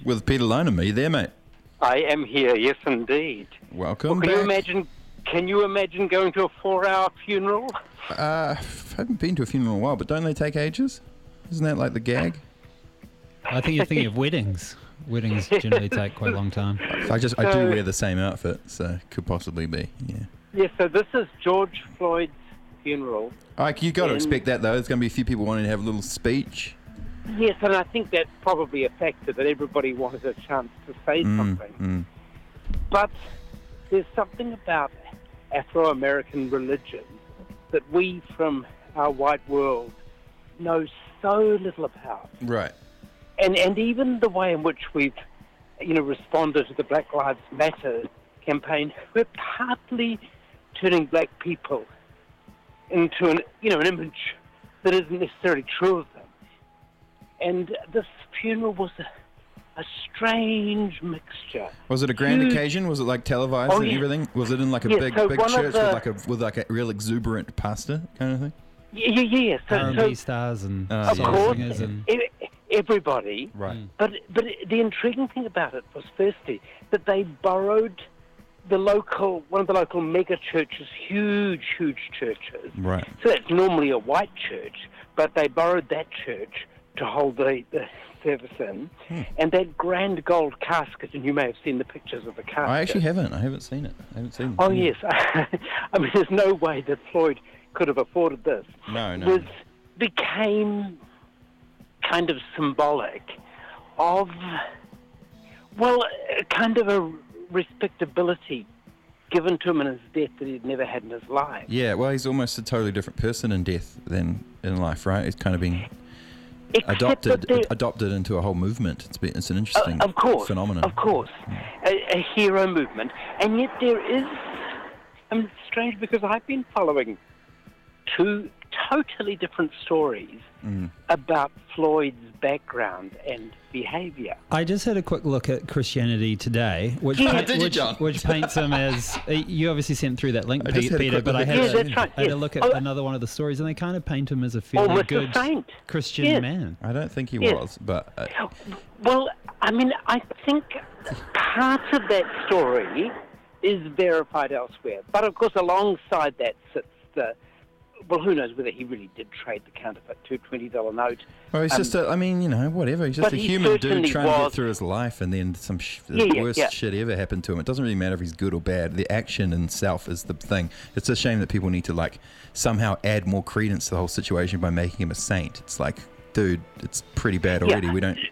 With Peter Lonham. Are you there, mate? I am here, yes, indeed. Welcome Well, back. Can you imagine going to a 4-hour funeral? I haven't been to a funeral in a while, but don't they take ages? Isn't that like the gag? I think you're thinking of weddings. Weddings generally take quite a long time. I do wear the same outfit, so could possibly be, yeah. Yes, so this is George Floyd's funeral. You got to expect that, though. There's going to be a few people wanting to have a little speech. Yes, and I think that's probably a factor that everybody wanted a chance to say something. But there's something about Afro-American religion that we from our white world know so little about. Right. And even the way in which we've, responded to the Black Lives Matter campaign, we're partly turning black people into an image that isn't necessarily true of them. And this funeral was a strange mixture. Was it a grand occasion? Was it like televised and everything? Was it in like a big church with like a real exuberant pastor kind of thing? Yeah. R&B stars and of course, singers and everybody. Right. But the intriguing thing about it was firstly that they borrowed one of the local mega churches, huge churches. Right. So that's normally a white church, but they borrowed that church to hold the service in, and that grand gold casket, and you may have seen the pictures of the casket. I actually haven't. I haven't seen it. Oh, yes. I mean, there's no way that Floyd could have afforded this. No. Became kind of symbolic of, kind of a respectability given to him in his death that he'd never had in his life. Yeah, well, he's almost a totally different person in death than in life, right? He's kind of been adopted into a whole movement. It's an interesting phenomenon. Of course. A hero movement. And yet there is... it's strange because I've been following two totally different stories about Floyd's background and behaviour. I just had a quick look at Christianity Today, which paints him as... You obviously sent through that link, Peter, but I had a look at another one of the stories, and they kind of paint him as a fairly good Christian man. I don't think he was, but... Well, I mean, I think part of that story is verified elsewhere. But, of course, alongside that sits the... Well, who knows whether he really did trade the counterfeit $20 note. Well, he's just whatever. He's just a human dude trying to get through his life, and then the worst shit ever happened to him. It doesn't really matter if he's good or bad. The action in itself is the thing. It's a shame that people need to, somehow add more credence to the whole situation by making him a saint. It's like, dude, it's pretty bad already. We don't,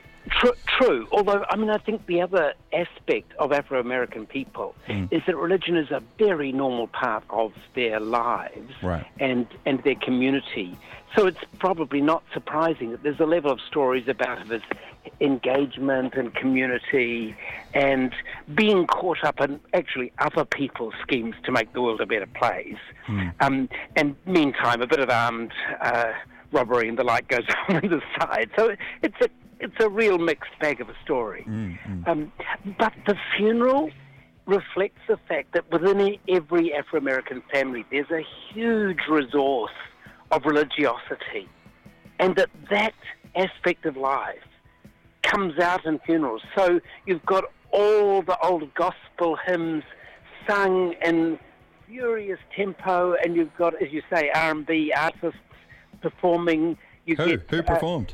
True. Although, I think the other aspect of Afro-American people is that religion is a very normal part of their lives and their community. So it's probably not surprising that there's a level of stories about his engagement and community and being caught up in actually other people's schemes to make the world a better place. And meantime, a bit of armed robbery and the like goes on the side. So it's a real mixed bag of a story. But the funeral reflects the fact that within every Afro-American family there's a huge resource of religiosity, and that aspect of life comes out in funerals. So you've got all the old gospel hymns sung in furious tempo, and you've got, as you say, R&B artists performing. Who performed?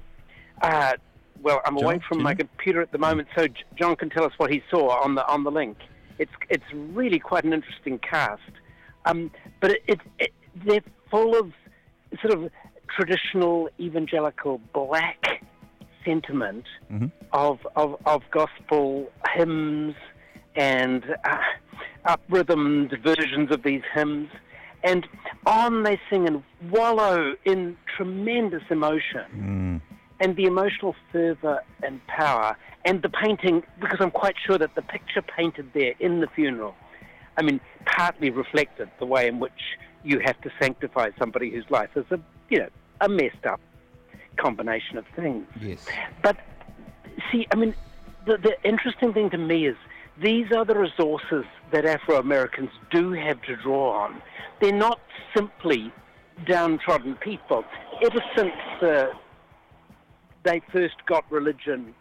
Well, I'm away from my computer at the moment, so John can tell us what he saw on the link. It's really quite an interesting cast, but they're full of sort of traditional evangelical black sentiment of gospel hymns and up-rhythmed versions of these hymns. And on they sing and wallow in tremendous emotion. And the emotional fervour and power, and the painting, because I'm quite sure that the picture painted there in the funeral, partly reflected the way in which you have to sanctify somebody whose life is a messed up combination of things. Yes. But, see, the interesting thing to me is these are the resources that Afro-Americans do have to draw on. They're not simply downtrodden people. Ever since they first got religion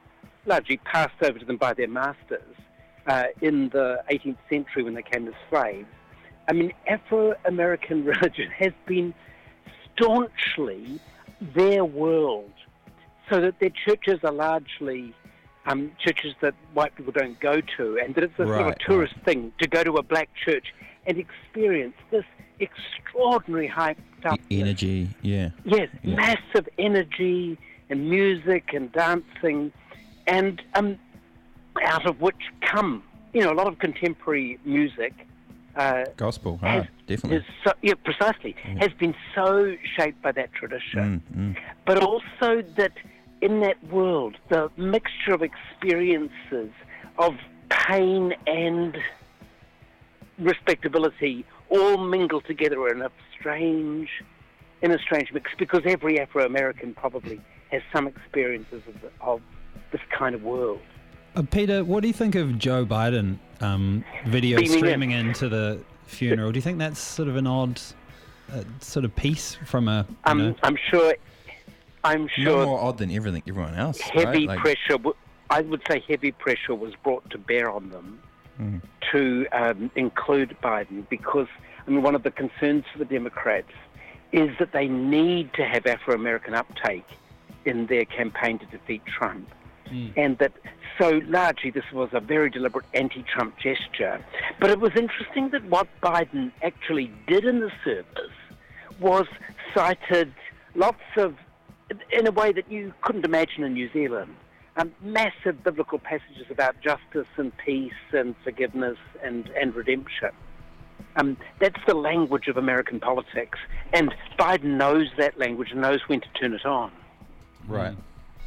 largely passed over to them by their masters in the 18th century when they came as slaves. I mean, Afro-American religion has been staunchly their world, so that their churches are largely churches that white people don't go to, and that it's a sort of a tourist thing to go to a black church and experience this extraordinary hyped up energy, Yes, massive energy and music and dancing, and out of which come, a lot of contemporary music. Gospel, definitely. Precisely. Yeah. Has been so shaped by that tradition. But also that in that world, the mixture of experiences of pain and respectability all mingle together in a strange mix, because every Afro-American probably has some experiences of this kind of world. Peter, what do you think of Joe Biden video streaming into the funeral? Do you think that's sort of an odd sort of piece from a... I'm sure... No more odd than everyone else. Heavy pressure, I would say heavy pressure was brought to bear on them to include Biden, because, one of the concerns for the Democrats is that they need to have Afro-American uptake in their campaign to defeat Trump. And that, so largely, this was a very deliberate anti-Trump gesture. But it was interesting that what Biden actually did in the service was cited lots of, in a way that you couldn't imagine in New Zealand, massive biblical passages about justice and peace and forgiveness and redemption. That's the language of American politics, and Biden knows that language and knows when to turn it on. Right.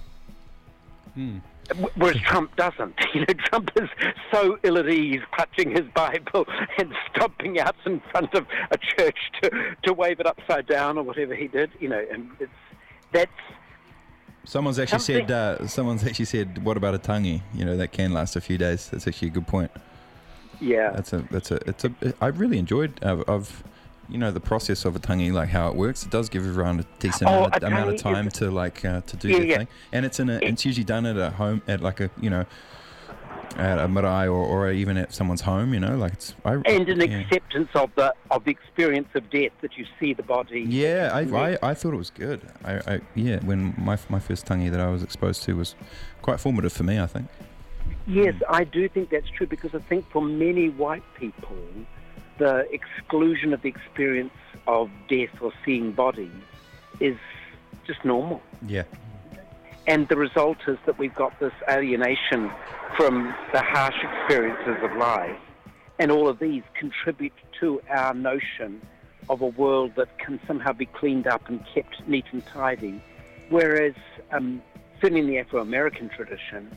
Whereas Trump doesn't. Trump is so ill at ease, clutching his Bible and stomping out in front of a church to wave it upside down or whatever he did. And that's. Someone's actually said, "What about a tangi?" That can last a few days. That's actually a good point. Yeah. I really enjoyed the process of a tangi, like how it works. It does give everyone a decent amount of time to do their thing, and it's usually done at a home, at like a at a marae or even at someone's home. Acceptance of the experience of death, that you see the body. Yeah, I thought it was good. When my first tangi that I was exposed to was quite formative for me, I think. Yes, I do think that's true, because I think for many white people, the exclusion of the experience of death or seeing bodies is just normal. Yeah. And the result is that we've got this alienation from the harsh experiences of life. And all of these contribute to our notion of a world that can somehow be cleaned up and kept neat and tidy. Whereas, certainly in the Afro-American tradition,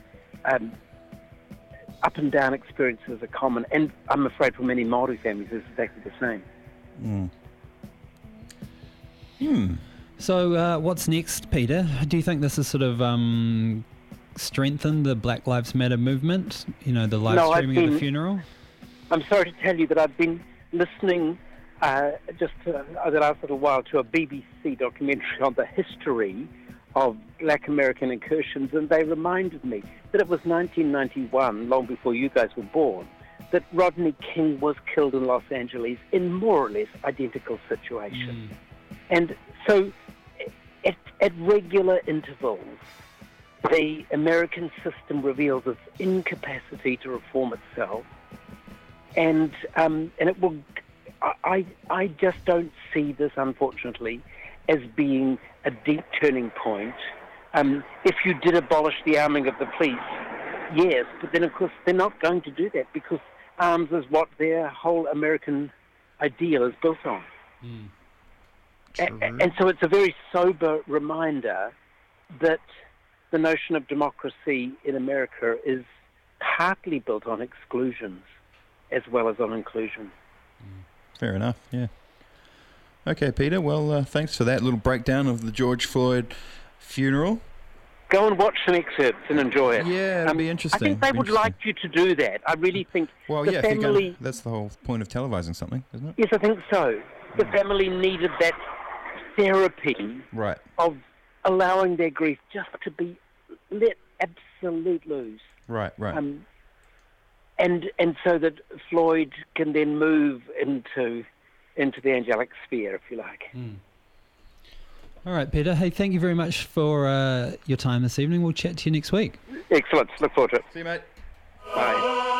up and down experiences are common, and I'm afraid for many Māori families it's exactly the same. So what's next, Peter? Do you think this has sort of strengthened the Black Lives Matter movement? The live streaming of the funeral? I'm sorry to tell you that I've been listening just the last little while to a BBC documentary on the history of Black American incursions, and they reminded me that it was 1991, long before you guys were born, that Rodney King was killed in Los Angeles in more or less identical situations. And so at regular intervals, the American system reveals its incapacity to reform itself, and it will. I just don't see this, unfortunately, as being a deep turning point. If you did abolish the arming of the police, yes, but then of course they're not going to do that, because arms is what their whole American ideal is built on. And so it's a very sober reminder that the notion of democracy in America is partly built on exclusions as well as on inclusion. Fair enough, yeah. Okay, Peter, well, thanks for that little breakdown of the George Floyd funeral. Go and watch some excerpts and enjoy it. Yeah, it'll be interesting. I think they would like you to do that. I really think the family... that's the whole point of televising something, isn't it? Yes, I think so. The family needed that therapy of allowing their grief just to be let absolute lose. Right. And so that Floyd can then move into the angelic sphere, if you like. All right, Peter. Hey, thank you very much for your time this evening. We'll chat to you next week. Excellent. Look forward to it. See you, mate. Bye.